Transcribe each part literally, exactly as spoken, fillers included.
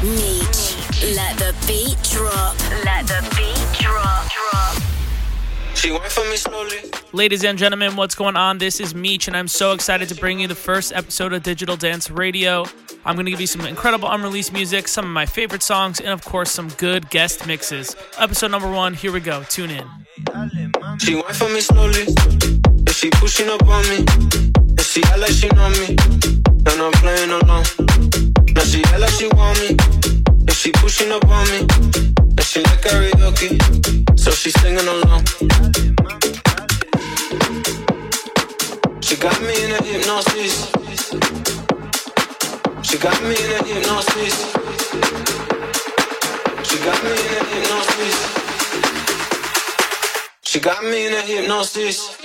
Meech, let the beat drop. Let the beat drop. Drop. She went for me slowly. Ladies and gentlemen, what's going on? This is Meech, and I'm so excited to bring you the first episode of Digital Dance Radio. I'm going to give you some incredible unreleased music, some of my favorite songs, and of course, some good guest mixes. Episode number one, here we go. Tune in. She went for me slowly. If she pushing up on me, if she act like she know me, then I'm playing along. Now she act like she want me. If she pushing up on me, then she like karaoke, so she singing along. She got me in a hypnosis. She got me in a hypnosis. She got me in a hypnosis. She got me in a hypnosis.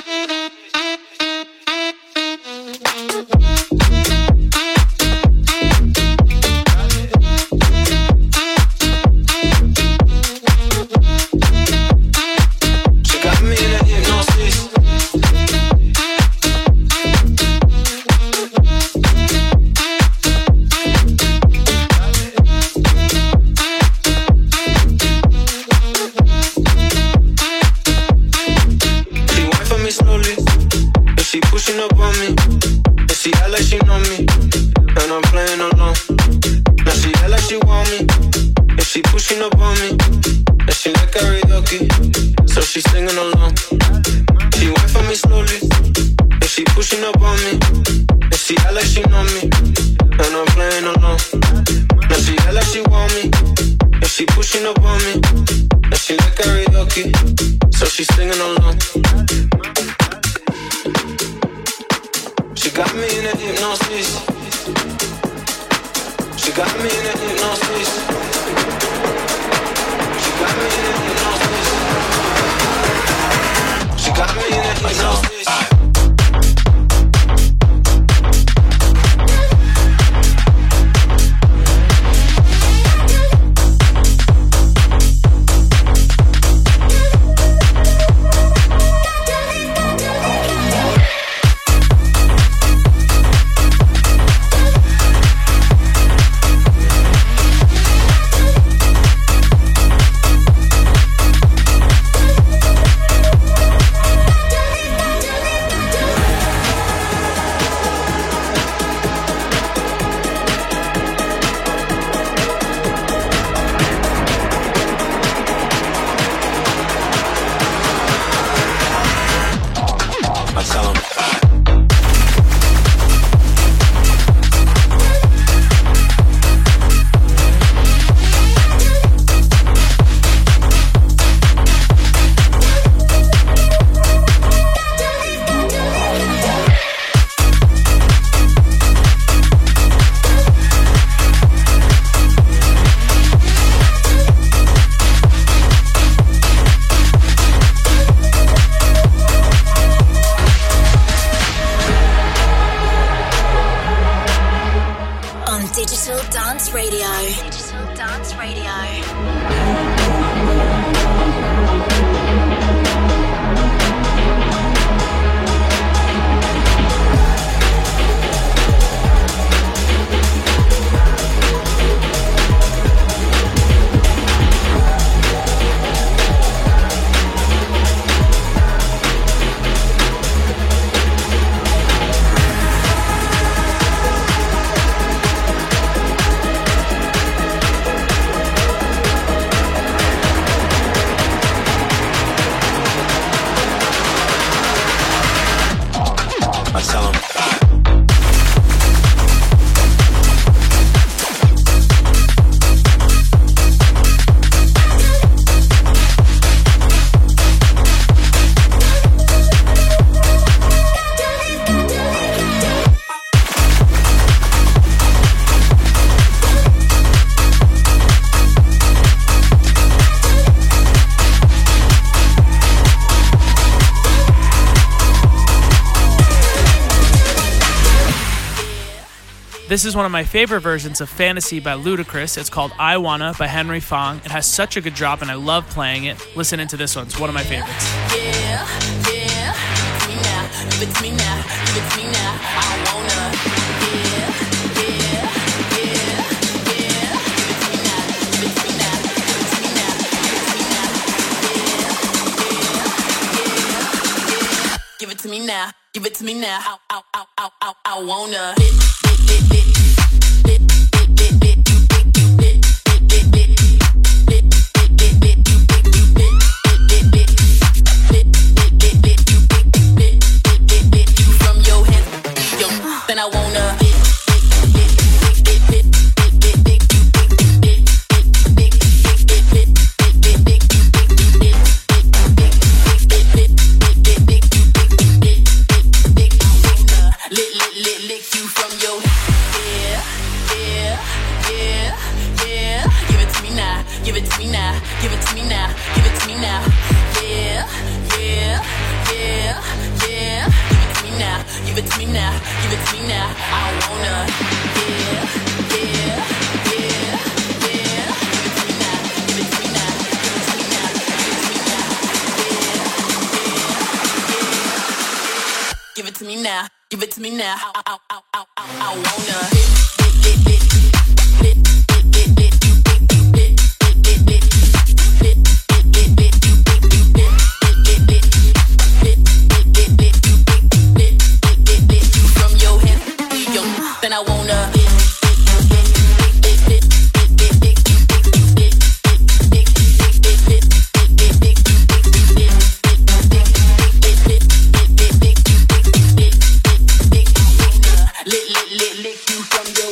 This is one of my favorite versions of Fantasy by Ludacris. It's called I Wanna by Henry Fong. It has such a good drop and I love playing it. Listen into this one. It's one of my favorites. Yeah, yeah, give it to me now, give it to me now, give it to me now, I wanna, yeah, yeah, yeah, yeah. give it to me now. I, I, I, I, I, I wanna hit, hit, hit, hit, hit, hit, hit, hit. Then I wanna hit, hit, hit, hit, hit, hit, lick, lick, lick, lick you from your yeah, yeah, yeah, yeah. Give it to me now, give it to me now, give it to me now, give it to me now. Yeah, yeah, yeah, yeah. Now, give it to me now, give it to me now. I wanna, yeah, yeah, yeah, yeah. Give it to me now, give it to me now, give it to me now, give it to me now, yeah, yeah, yeah. Give it to me now, I, I, I, I, I, I wanna hit, hit, hit, hit, hit, hit, hit. Then I wanna lick, lick, lick, lick you from your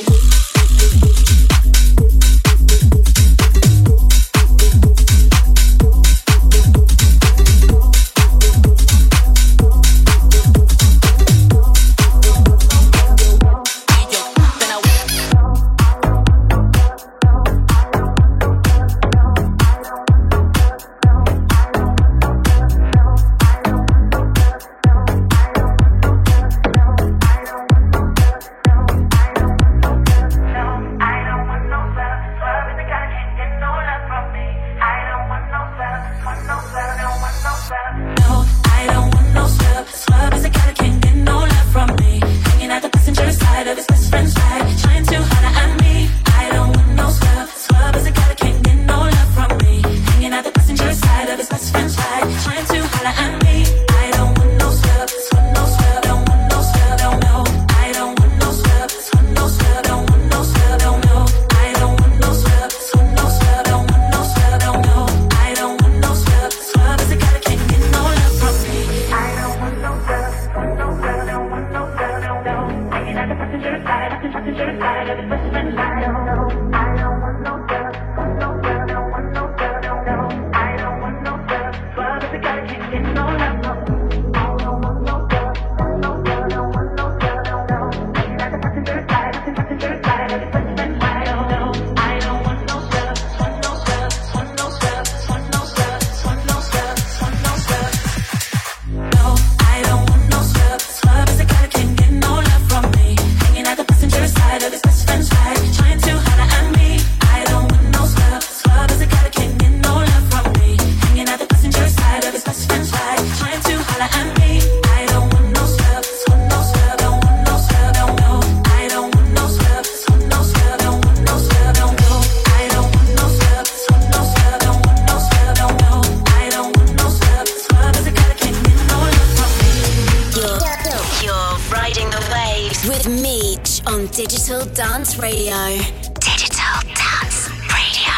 Digital Dance Radio. Digital Dance Radio.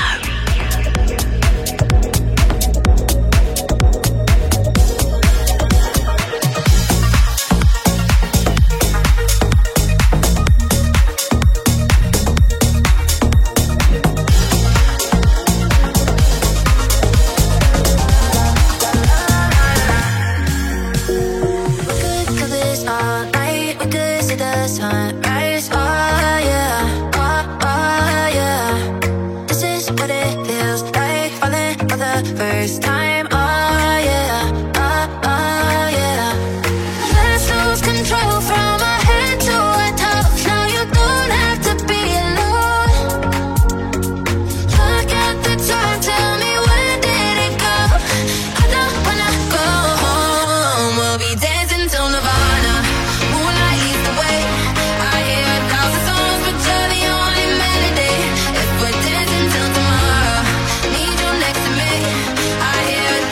I hear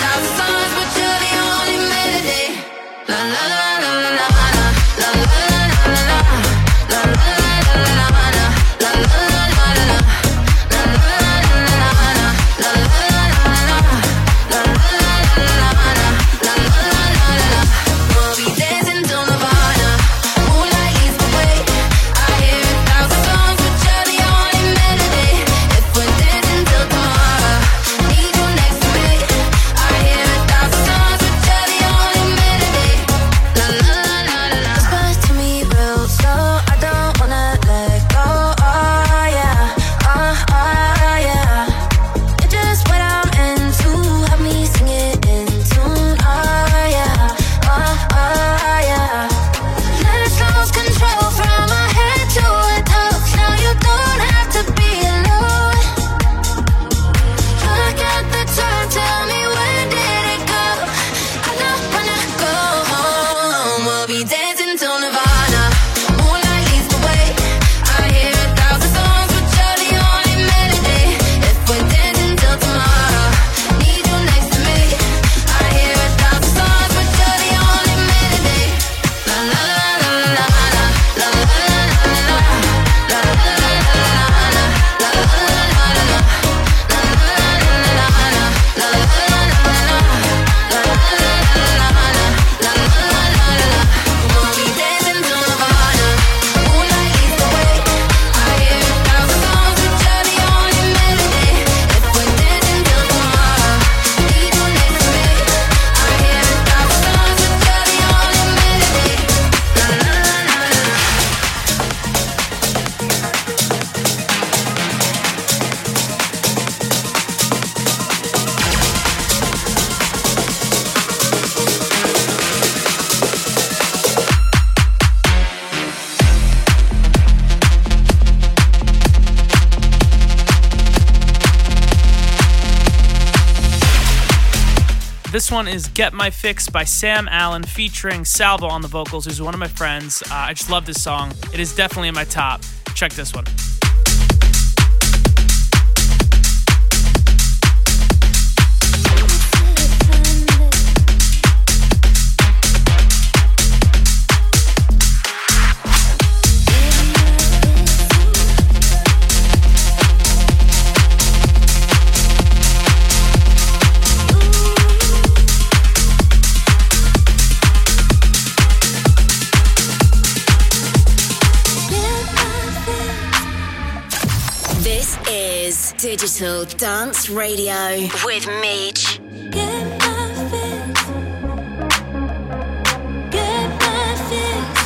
this one is Get My Fix by Sam Allen featuring Salvo on the vocals, who's one of my friends. Uh, I just love this song. It is definitely in my top. Check this one. Digital Dance Radio with Meech. Get my fix. Get my fix.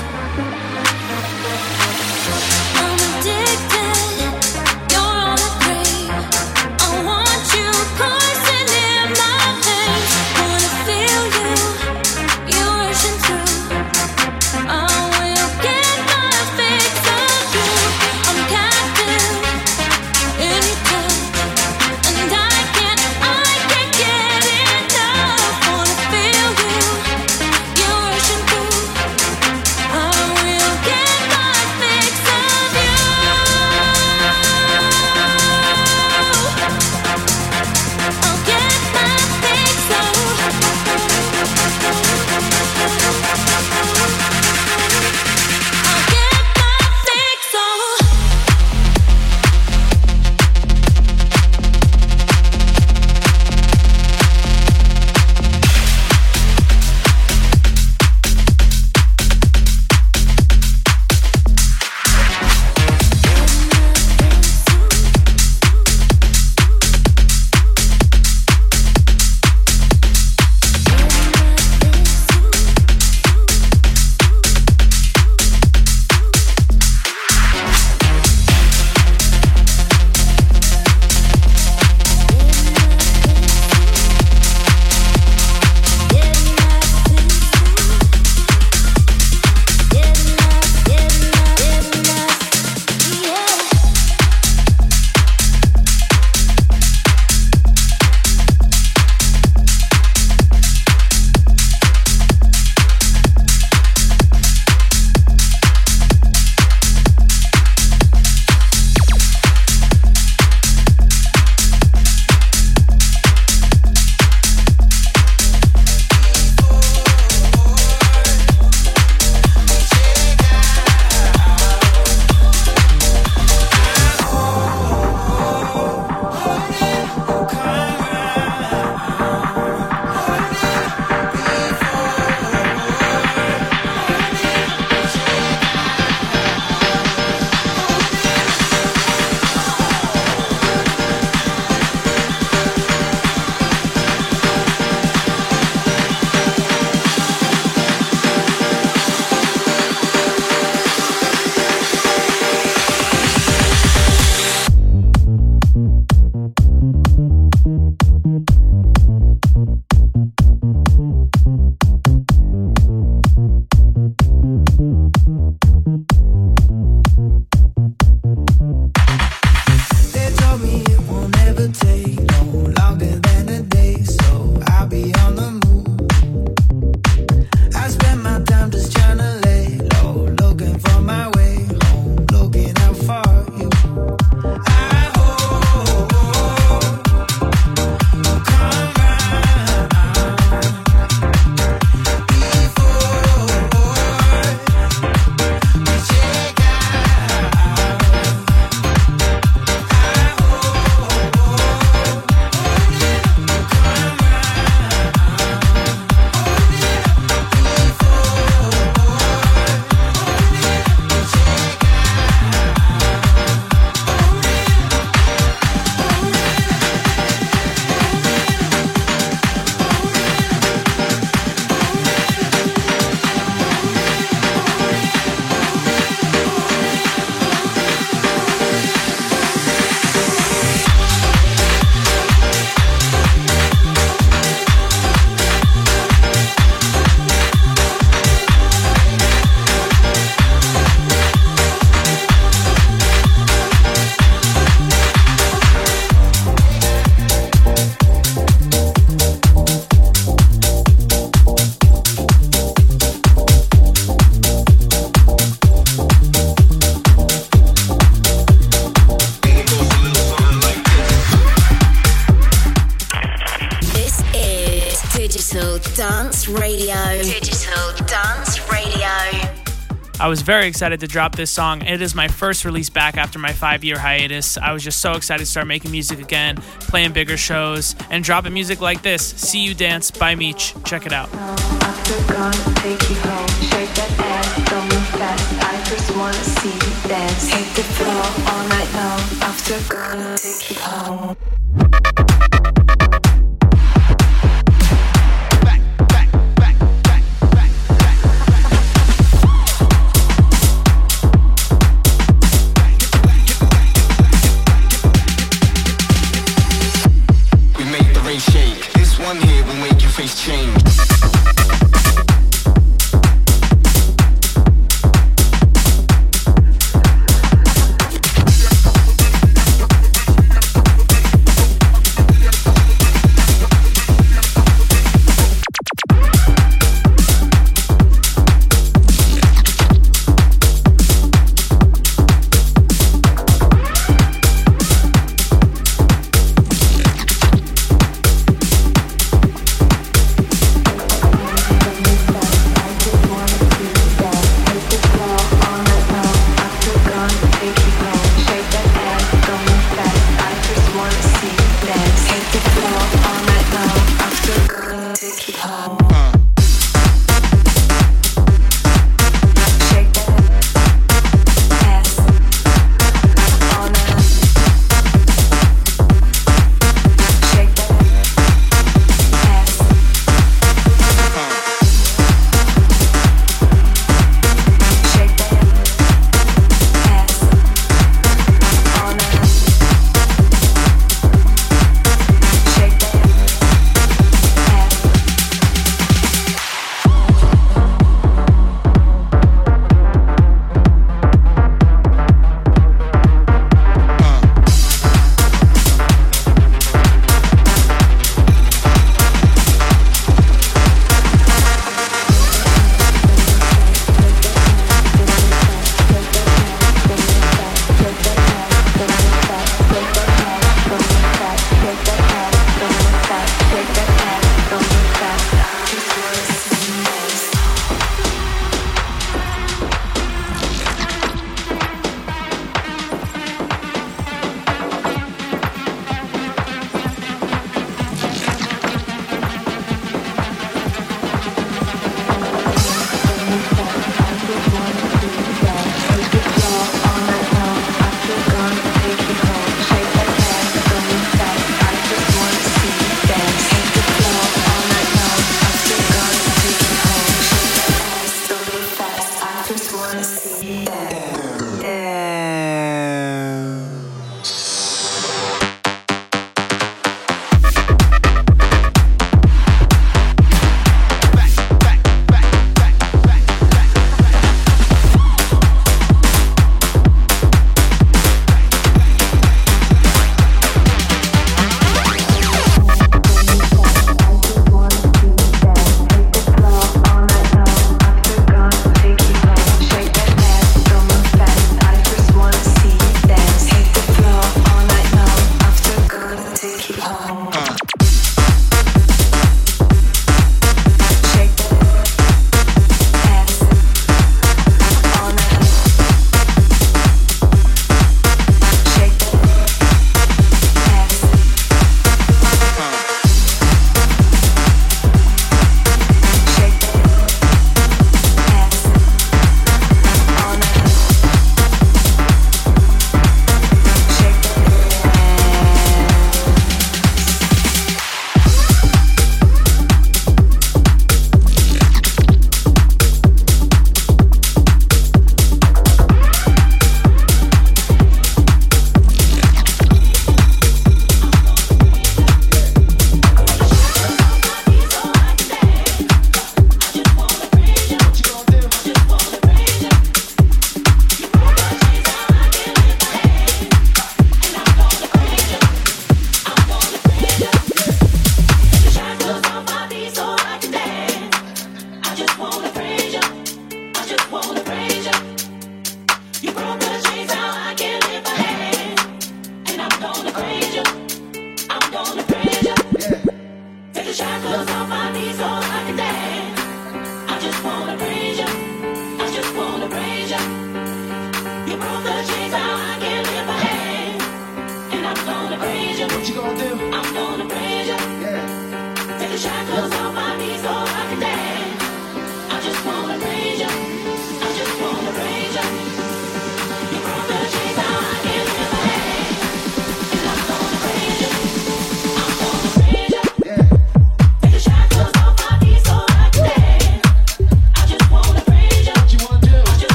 I'm addicted. You're on a crave. I want you coursing in my veins. Wanna feel you. You rushing through. I will get my fix of you. I'm captive. Anytime. And I can't, I can't get enough. Wanna feel you, you're rushing through. I will get my fix of you. I'll get my fix of I'll get my fix of Digital Dance Radio. Digital Dance Radio. I was very excited to drop this song. It is my first release back after my five-year hiatus. I was just so excited to start making music again, playing bigger shows, and dropping music like this. See You Dance by Meech. Check it out. After gonna take you home, shake that ass, don't move fast. I just wanna see you dance. Hit the floor all night long. After gonna take you home. Change.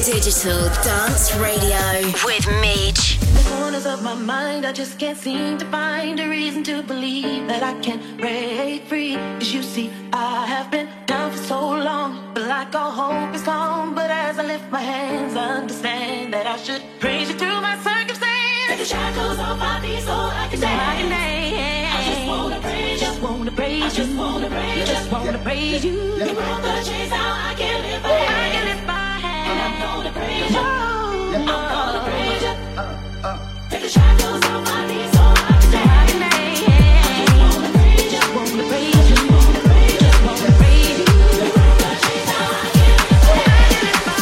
Digital Dance Radio with Meech. In the corners of my mind, I just can't seem to find a reason to believe that I can break free. Cause you see, I have been down for so long, but like all hope is gone. But as I lift my hands, I understand that I should praise you through my circumstance. Take the shackles off my feet so I can dance. I can dance. I just wanna praise you. Just wanna praise you. I just wanna praise you. Just wanna praise you. You broke the chains, now I can live my hand. I can lift my hand. And I'm gonna praise you. I'm gonna praise you. Take the shackles off my feet so I can dance. I can dance. I just wanna praise you. Just wanna praise you. Just wanna praise you. Just wanna praise you. You broke the chains, now I can live my hand. I can lift my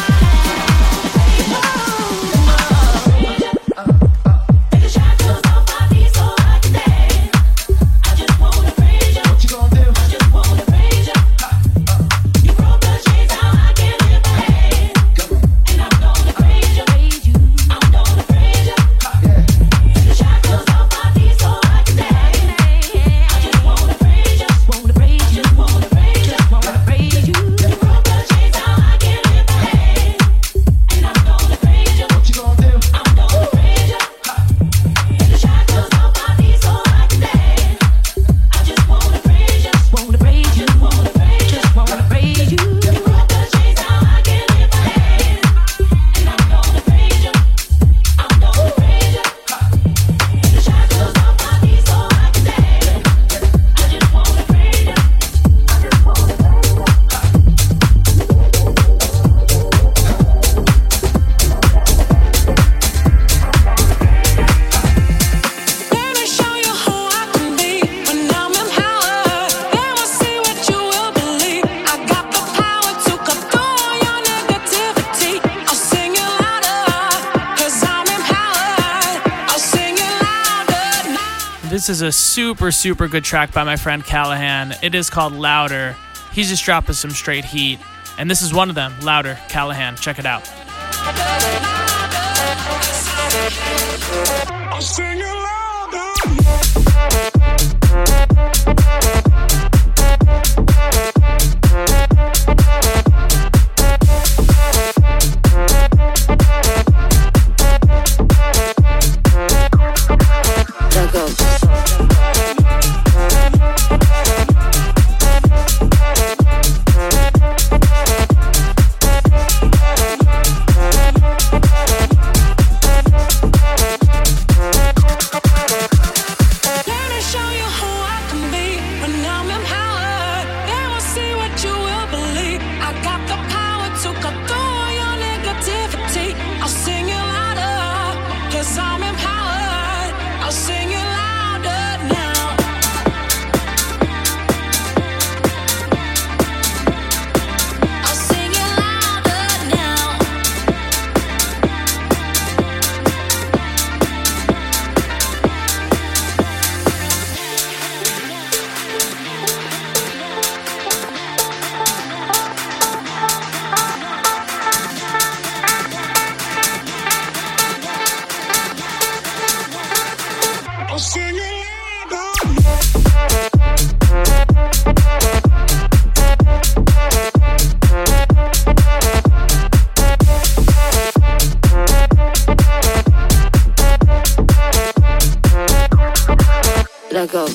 hand. Take the shackles off my feet so I can dance. I just wanna praise you. What you gonna do? I just wanna praise you. You broke the chains, now I can lift my hand. And I'm gonna praise you. I'm gonna praise you. Take the shackles off my feet so I can dance. I just wanna praise you. Just wanna praise you. Just wanna praise you. Just wanna praise you. You broke the chains, now I can lift my hand. And I'm gonna praise you. What you gonna do? I'm gonna praise you. Take the shackles off my feet so I can dance. I just wanna praise you. Just wanna praise you. Just wanna praise you. Just wanna praise you. You broke the chains, now I can lift my hand. And I'm gonna praise you. I'm gonna praise you. Take the shackles off my feet so I can dance. I just wanna praise you. I just wanna praise you. Let me show you who I can be when I'm empowered. Let me see what you will believe. I got the power to cut through all your negativity. I'll sing it louder, cause I'm empowered. I'll sing it louder now. This is a super, super good track by my friend Callahan. It is called Louder. He's just dropping some straight heat. And this is one of them, Louder, Callahan. Check it out. I'll sing it louder. Let go. Let me show you who I can be when I'm empowered. Then we'll see what you will believe. I got the power to cut through all your negativity. I'll sing it louder, cause I'm empowered. I'll sing it louder now. I'll sing it louder now. I'll sing it louder. Let go.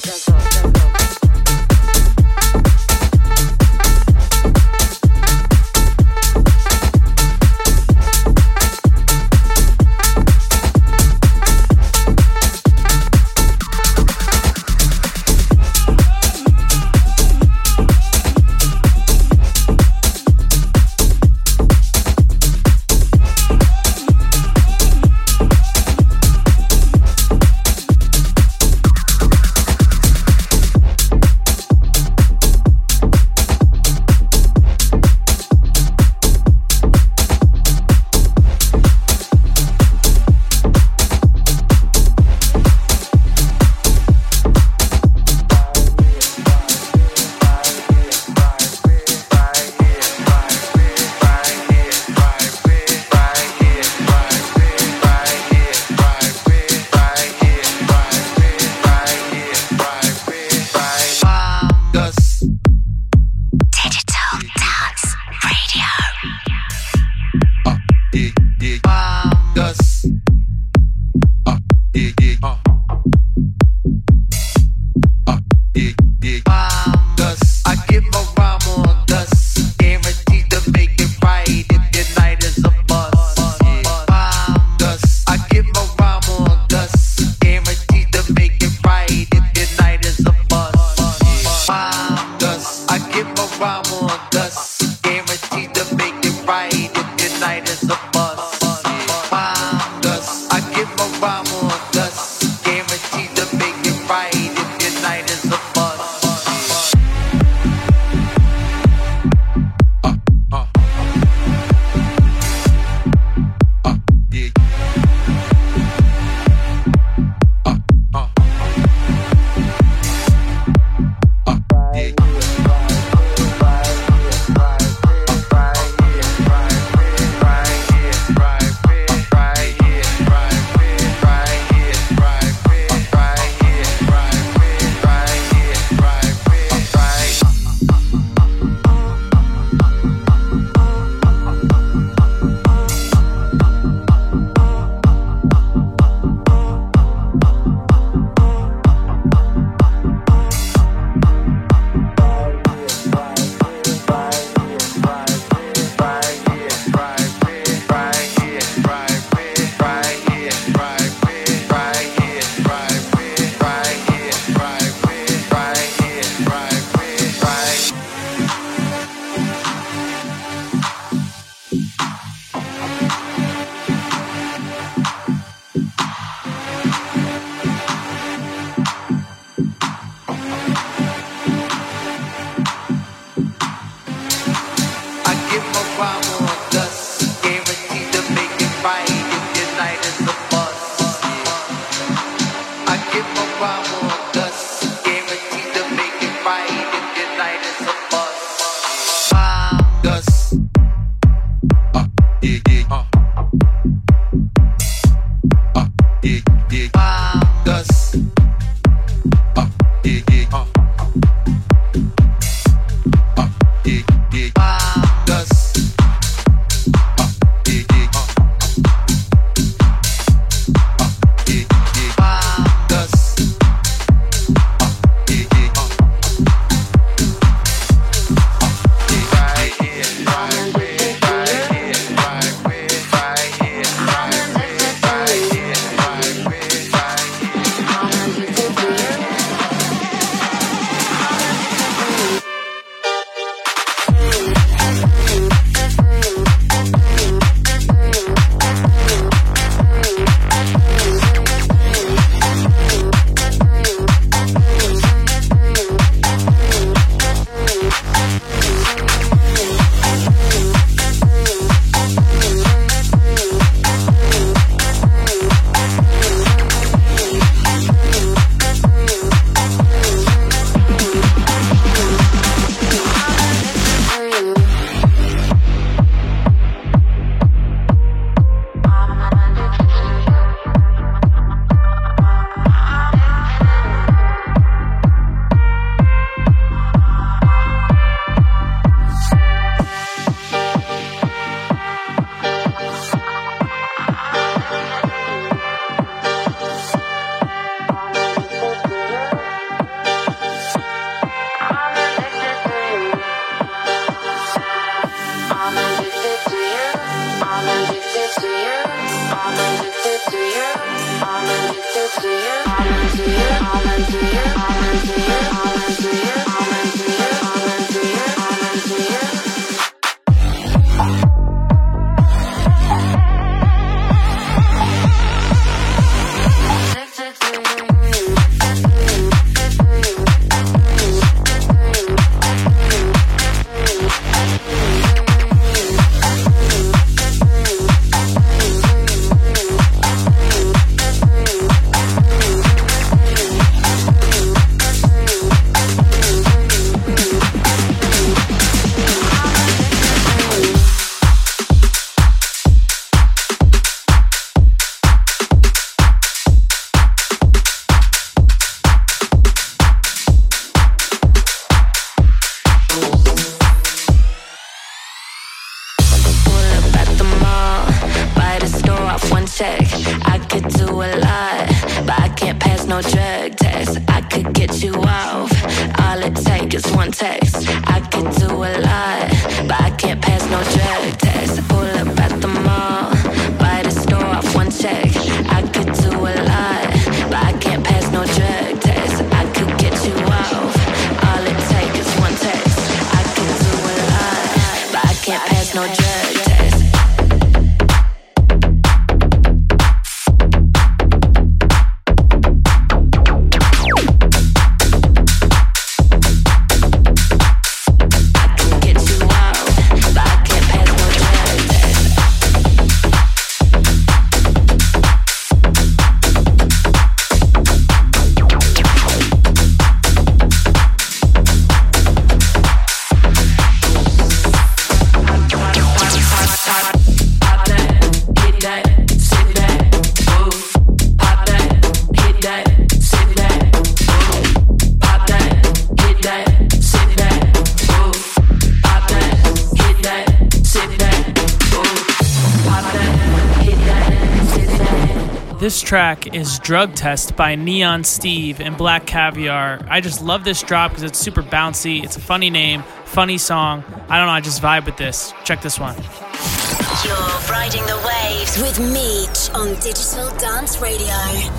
This track is Drug Test by Neon Steve and Black Caviar. I just love this drop because it's super bouncy. It's a funny name, funny song. I don't know, I just vibe with this. Check this one. You're riding the waves with Meech on Digital Dance Radio.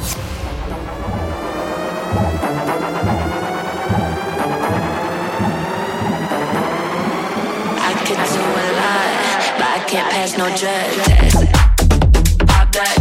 I could do a lot, but I can't pass no drug test. Pop that.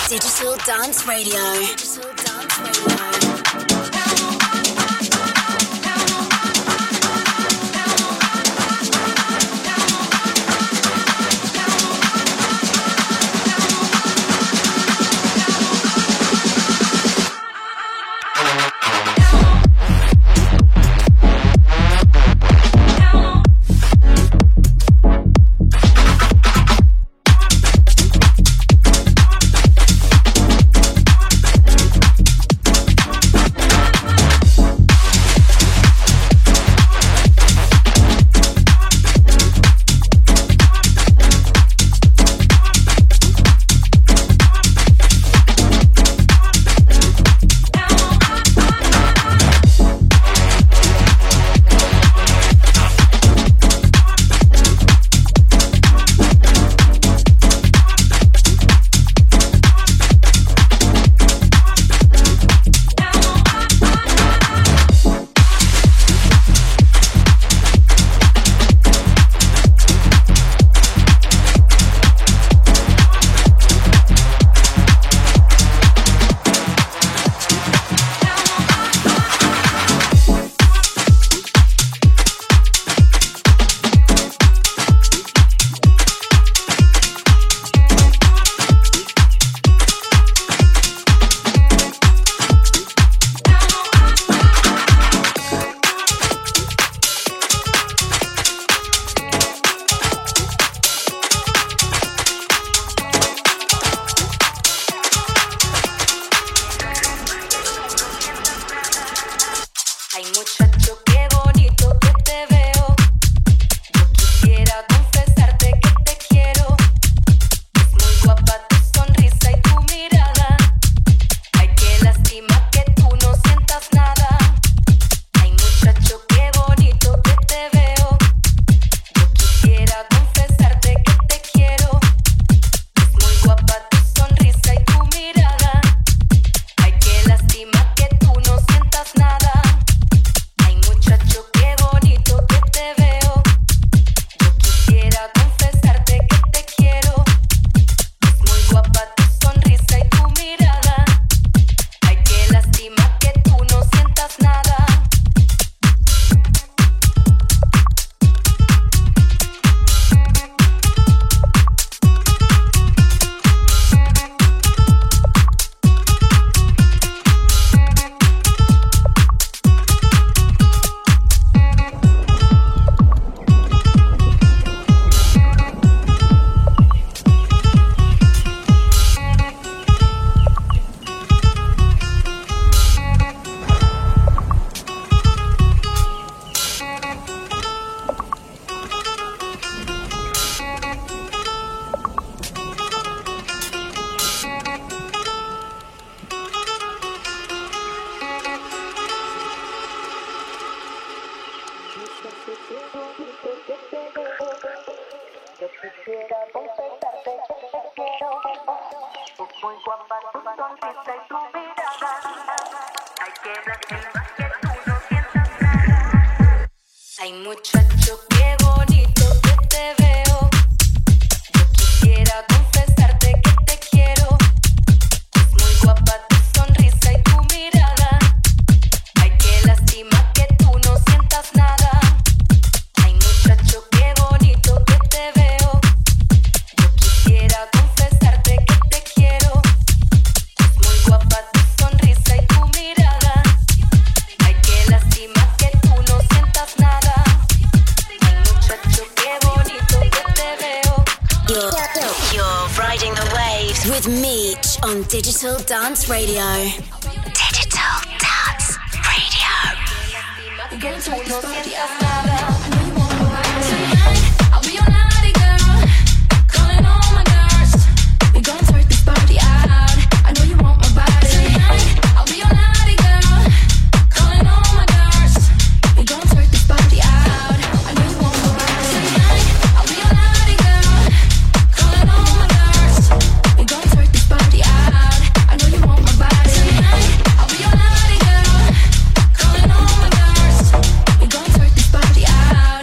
Digital Dance Radio. Digital Dance Radio. Ay, muchacho, qué bonito que te veo. Yo quisiera confesarte que te quiero. Es muy guapa tu sonrisa y tu mirada. Ay, qué lástima que tú no sientas nada. Ay, muchacho, qué bonito que te veo. Yo quisiera confesarte que te quiero. Es muy guapa tu sonrisa y tu mirada. Ay, qué lástima que tú no sientas nada. You're riding the waves with Meech on Digital Dance Radio. Digital Dance Radio. Que tú no sientas nada. I'll be your naughty girl, calling all my girls. We gon' turn this party out. I know you want my body tonight. I'll be your naughty girl, calling all my girls. We gon' turn this party out. I know you want my body tonight. I'll be your naughty girl, calling all my girls. We gon' turn this party out. I know you want my body tonight. I'll be your naughty girl, calling all my girls. We gon' turn this party out.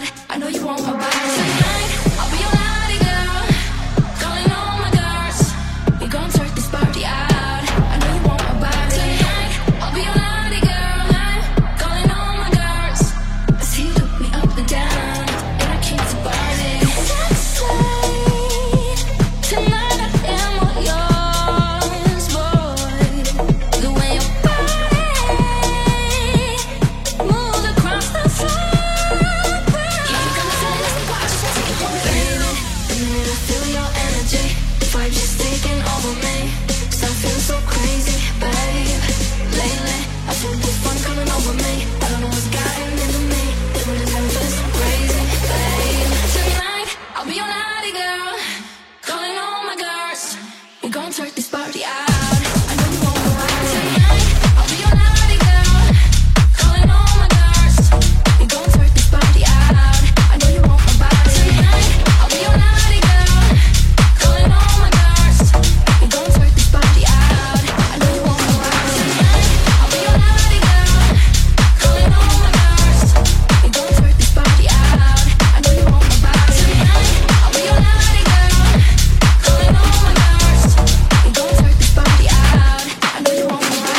turn this party out. I know you won't go out tonight. I'll be your naughty girl, calling all my girls. We gon' turn this party out. I know you won't go out tonight. I'll be your naughty girl, calling all my girls. We gon' turn this party out. I know you won't go out tonight. I'll be your naughty girl, calling all my girls. We gon' turn this party out. I know you won't go out tonight. I'll be your naughty girl, calling all my girls. We gon' turn this party out. I know you won't go out.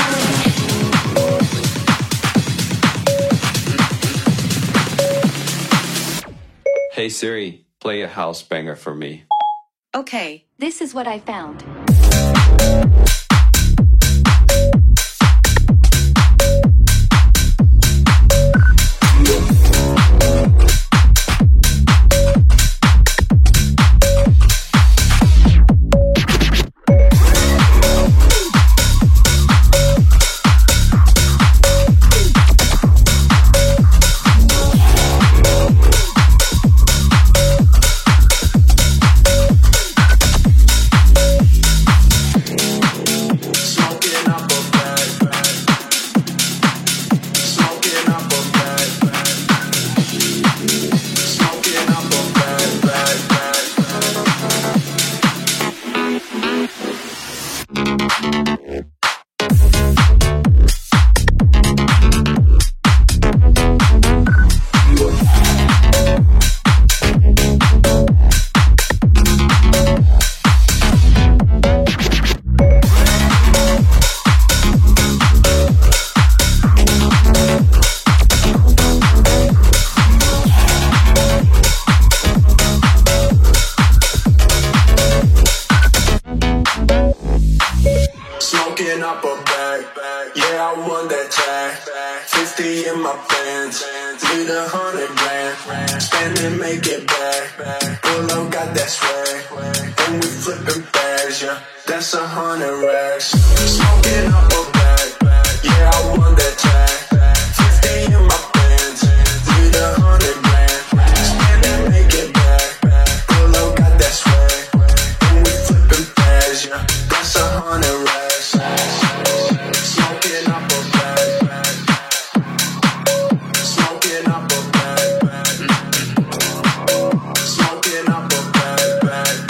Hey Siri, play a house banger for me. Okay, this is what I found. Smoking up a bag, yeah, I won that jack. Fifty in my pants, need a hundred grand. Spend and make it back. Pull up, got that swag, and we flipping bags, yeah. That's a hundred racks. Smoking up a bag, yeah, I won that jack. Fifty in my pants, need a hundred grand. Spend and make it back. Pull up, got that swag, and we flipping bags, yeah. That's a hundred racks. Smoking up a bag, smoking up a bag, smoking up a bag.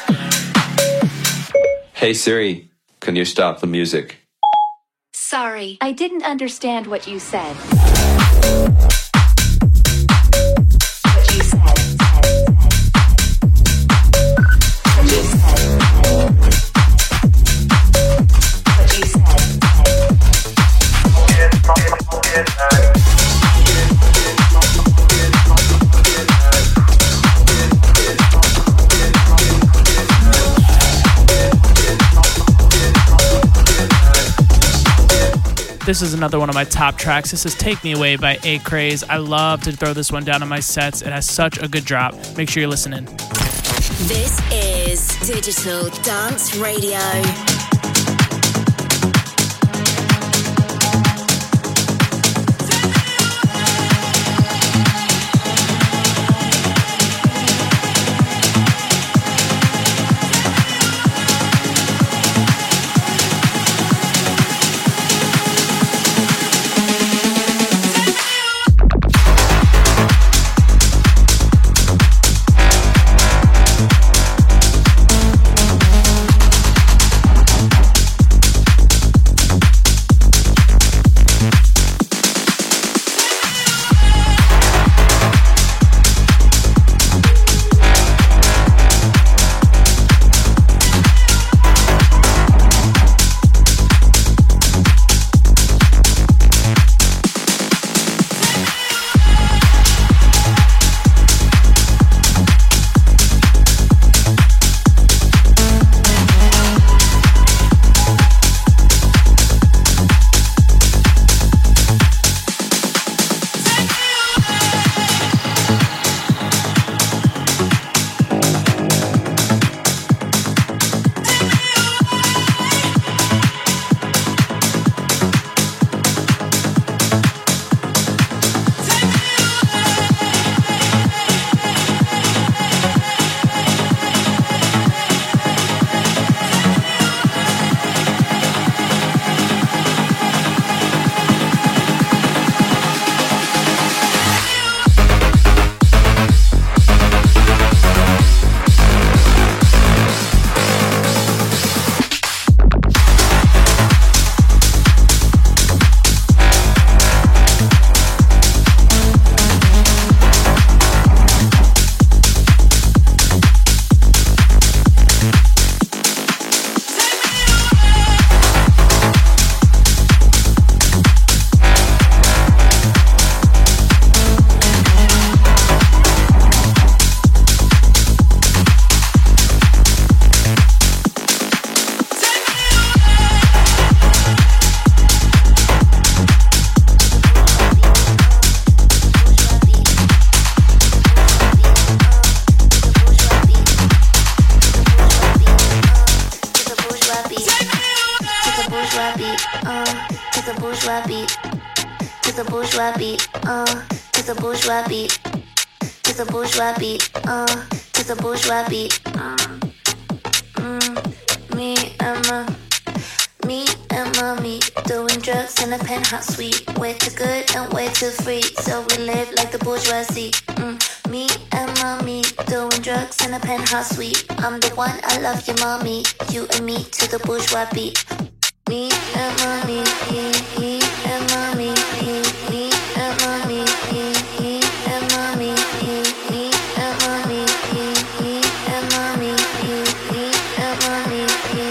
Hey Siri, can you stop the music? Sorry, I didn't understand what you said. What you said. What you said. What you said. This is another one of my top tracks. This is Take Me Away by A Craze. I love to throw this one down in my sets. It has such a good drop. Make sure you're listening. This is Digital Dance Radio. Take uh, to the bourgeois beat, to the bourgeois beat, uh, to the bourgeois beat, to the bourgeois beat, uh, to the bourgeois beat. Uh, mm, me and my, me and mommy doing drugs in a penthouse suite. Way too good and way too free, so we live like the bourgeoisie. Mm, me and mommy doing drugs in a penthouse suite. I'm the one, I love you, mommy. You and me to the bourgeois beat. Me and mommy, me, me and mommy, me, me and mommy, me, me and mommy, me, me and mommy, me, me and mommy, me, me and mommy, me.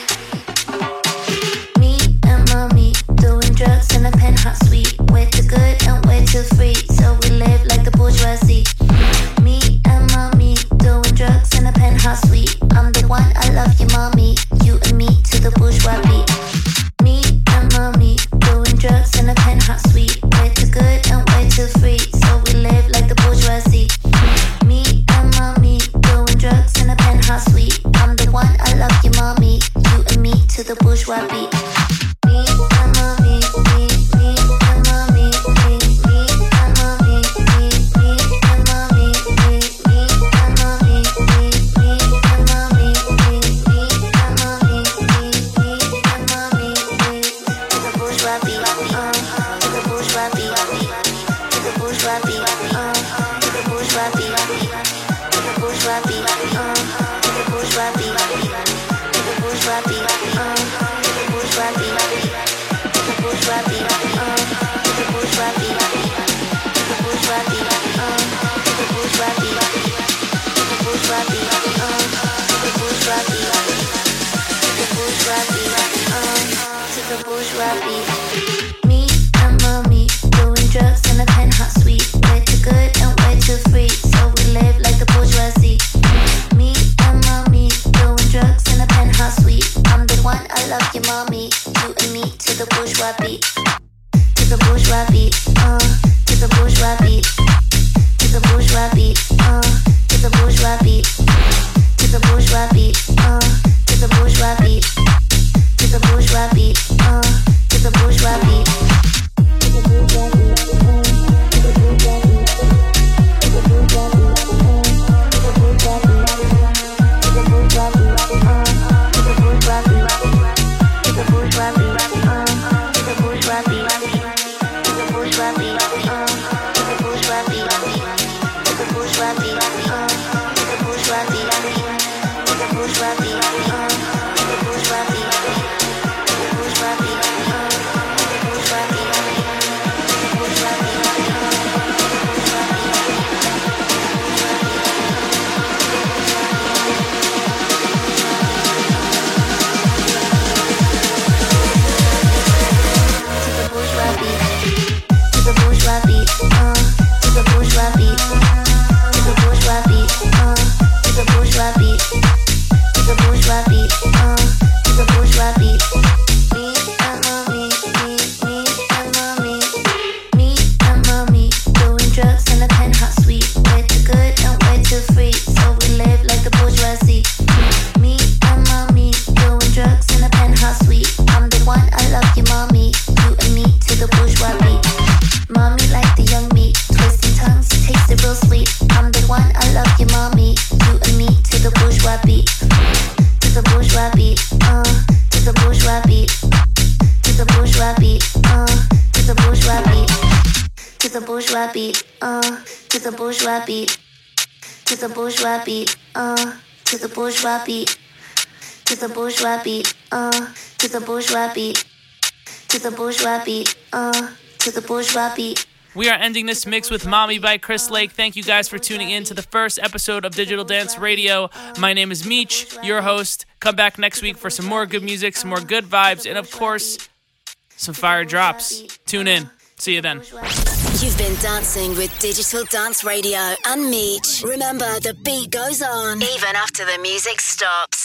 Me and mommy doing drugs in a penthouse suite. Way too good and way too free, so we live like the bourgeoisie. Me and mommy doing drugs in a penthouse suite. I'm the one, I love you, mommy. You and me to the bourgeois beat. Me and mommy doing drugs in a penthouse suite. Way too good and way too free, so we live like the bourgeoisie. Me and mommy doing drugs in a penthouse suite. I'm the one, I love you, mommy. You and me to the bourgeois beat. Me and mommy, me, me and mommy, me, me and mommy, me, me and mommy, me, me and mommy, me, me and mommy, me, me and mommy, me, me and mommy, me. To the bourgeois beat, uh, to the bourgeois beat, to the bourgeois beat, uh, to the bourgeois beat, to the bourgeois beat, uh, to the bourgeois beat, to the bourgeois beat, uh, to the bourgeois beat, to the bourgeois beat, uh, to the bourgeois beat, to the bourgeois beat, uh, to the bourgeois beat, to the bourgeois beat, uh, to the bourgeois beat, to the bourgeois beat, uh, to the bourgeois beat. Me and mommy doing drugs in a penthouse suite. Way too good and way too free, so we live like the bourgeoisie. Me and mommy doing drugs in a penthouse suite. I'm the one, I love you, mommy. You and me to the bourgeois beat. To the bourgeois beat, uh, to the bourgeois beat. To the bourgeois beat, uh, to the bourgeois beat. To the bourgeois beat, uh, to the bourgeois beat. To the bourgeois beat, uh, to the bourgeois beat. To the bourgeois beat, uh, to the bourgeois beat. To the bourgeois beat, uh, to the bourgeois beat. To the bourgeois beat, uh, to the bourgeois beat. To the bourgeois beat, uh, to the bourgeois beat. To the bourgeois beat, uh, to the bourgeois beat. To the bourgeois beat, uh, to the bourgeois beat. To the bourgeois beat, uh, to the bourgeois beat. To the bourgeois beat, uh, to the bourgeois beat. To the bourgeois beat, uh, to the bourgeois beat. To the bourgeois beat, uh, to the bourgeois beat. To the bourgeois beat, uh, to the bourgeois beat. To the bourgeois beat, uh, to the bourgeois beat. Me and mommy, me, me and mommy, me and mommy doing drugs in a penthouse suite. Way too good and way too free, so we live like the bourgeoisie. Me and mommy doing drugs in a penthouse suite. I'm the one, I love you, mommy. You and me to the bourgeois beat. Mommy like the young meat, twisting tongues, taste it real sweet. I'm the one, I love you, mommy. You and me to the bourgeois beat. To the bourgeois beat, uh, to the bourgeois beat. To the bourgeois beat, uh, to the bourgeois beat. To the bourgeois beat, uh, to the bourgeois beat. To the bourgeois beat, uh, to the bourgeois beat. To the bourgeois beat, uh, to the bourgeois beat. To the bourgeois beat, uh, to the bourgeois beat. We are ending this mix with Mommy by Chris Lake. Thank you guys for tuning in to the first episode of Digital Dance Radio. My name is Meech, your host. Come back next week for some more good music, some more good vibes, and of course, some fire drops. Tune in. See you then. You've been dancing with Digital Dance Radio and Meech. Remember, the beat goes on even after the music stops.